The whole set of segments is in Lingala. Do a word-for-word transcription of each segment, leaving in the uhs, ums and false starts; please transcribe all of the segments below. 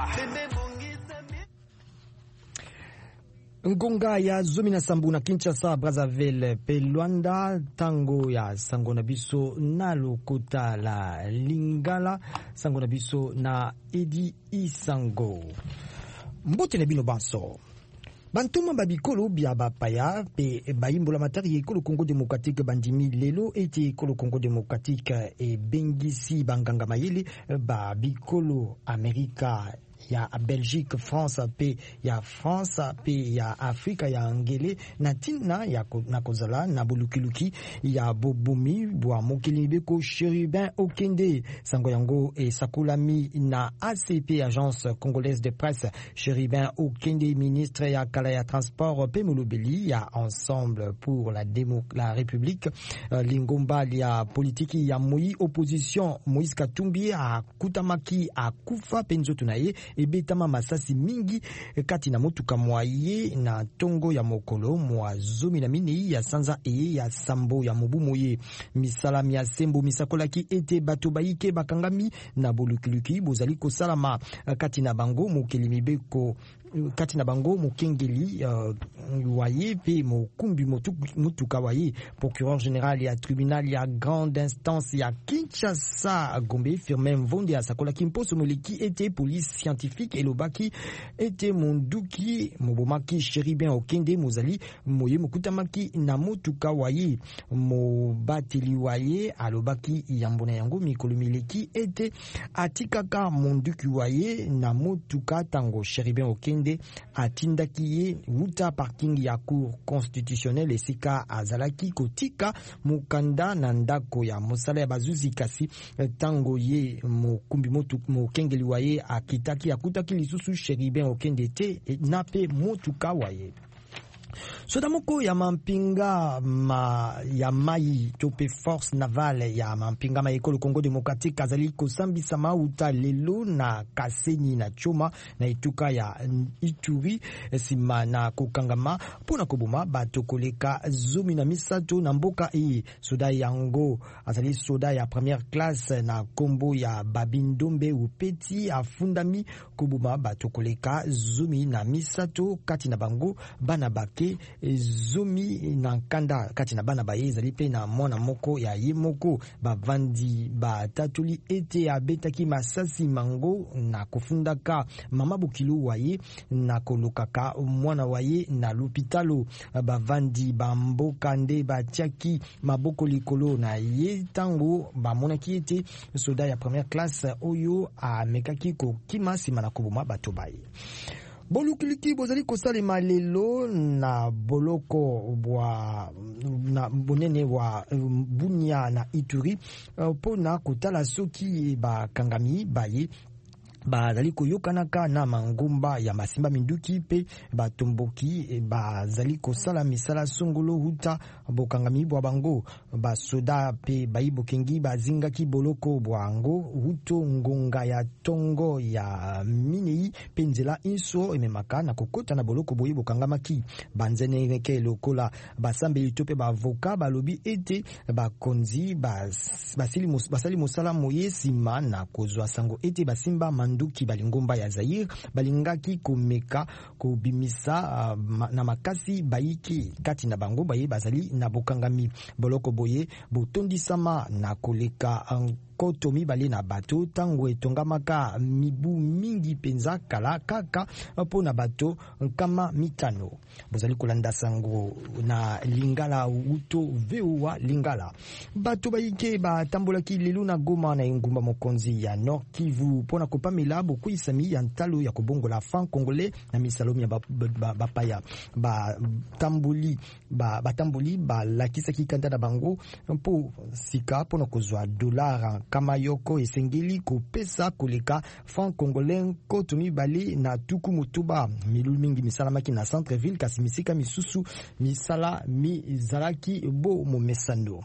Ngonga ya zomi na sambu na Kinshasa, Brazzaville pe Luanda, tango ya sango na biso na lokota la Lingala, sango na biso na Edi Isango. Mbote na bino banso. Bantuma babikolo bia bapaya pe baimbola matari ekolo Congo Démocratique bandimi lelo ete ekolo Congo Démocratique e bengisi banganga mayele babikolo Amerika ya Belgique, France pe ya France pe ya Afrika ya Angele na tina ya na kozala na bulukiluki ya bobumi bwa mokili beko Chérubin Okende sango yango e sakulami na A C P, Agence Congolaise de Presse. Chérubin Okende, ministre ya kala ya transport pe mulubeli ya Ensemble pour la démo la République, uh, lingomba ya politiki ya moi opposition Moïse Katumbi a kutamaki a kufa penzo tunaye ebetama masasi mingi kati na motuka mwaye na tongo ya mokolo mwa zomi na minei ya sanza eye ya sambo ya mobumoye. Misala mia sembo misakolaki ete bato baike bakangami na bolukiluki bozali kosalama kati na bango mokeli mibeko kati na bango mokengeli uh, waye pe mokumbi mutuka waye. Procureur général ya tribunal ya grande instance ya Kinshasa Gombe Firmin Mvonde asakola kimposo moleki ete police scientifique elobaki ete monduki mobomaki Chérubin Okende mozali moye mokutamaki na motuka waye mobateli waye alobaki yambona yango mikolo mileki ete atikaka monduki waye na motuka tango Chérubin Okende atindaki ye wuta parking ya cour constitutionnelle esika azalaki kotika mukanda na ndako ya mosala ya bazuzi kasi tango ye mokumbi motu mokengeli waye akitaki akutaki lisusu Chérubin Okende te nape motuka waye. Soda moko ya mampinga ma ya mai tope force navale ya mampinga ma ekolo Congo Démocratique azali kosambisa mauta lelo na Kasenyi na Choma na ituka ya Ituri sima na kokangama pona koboma bato koleka zomi na misato na mboka e. Soda yango azali soda ya première classe na kombo ya Babindombe Upeti afundami koboma bato koleka zomi na misato kati na bango bana bake zomi na nkanda kati na bana baye ezali pe na mwana moko ya ye moko bavandi batatuli ete abetaki masasi mango na kofundaka mama bukilu waye na kolukaka mwana waye na lupitalo. Bavandi bamboka nde batiaki maboko likolo na ye tango bamonaki ete soda ya première classe oyo amekaki kokima sima na koboma bato baye. Bolukiliki bozali kosalema lelo na boloko bwa na bonene wa Bunia na Ituri pona kotala soki bakangami baye bazali koyokanaka na mangumba ya masimba minduki pe batomboki bazali kosala misala songolo huta bokangami bwa bango basoda pe bayibokengi bazingaki boloko bwango huto ngonga ya tongo ya minei pe nzela inso ememaka na kokota na boloko boyi bokangamaki banzene reke lokola basambeli to pe bavoka balobi ete bakonzi basili basali mosala moye sima na kozwa sango ete basimba nduki balingomba ya Zaire balingaki komeka kobimisa uh, na makasi bayiki kati na bango baye bazali na bokangami boloko boye botondisama na koleka um, koto mibale na bato tango etongamaka mibu mingi penza kala kaka po na bato kama mitano. Bozali kolanda sango na Lingala uto vewa Lingala bato bayike batambolaki lelo na Goma na engumba mokonzi ya Nord Kivu pona kopamela boku isami ya ntalo ya kobongola franc congolais na misalomi ya bapaya ba tamboli ba batamboli ba lakisaki kanda na bango mpo sika pona kozwa dollar kama yoko esengeli kopesa koleka franc congolais koto mibale na tuku mutuba milu mingi misalamaki na centre ville kasi misika misusu misala mizalaki bo momesano.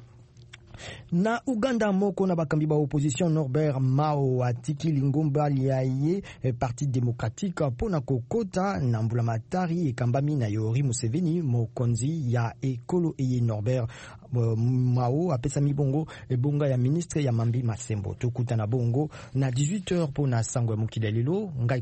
Na Uganda moko na bakambi ba opposition Norbert Mao atiki lingomba liaye Parti démocratique pona kokota na mbulamatari ekambami na Yoweri Museveni mokonzi ya ekolo eye. Norbert Mao apesa mibongo ebonga ya ministre ya Mambi Masembo tokuta na bongo na dix-huit heures pona sango ya mokili lelo ngai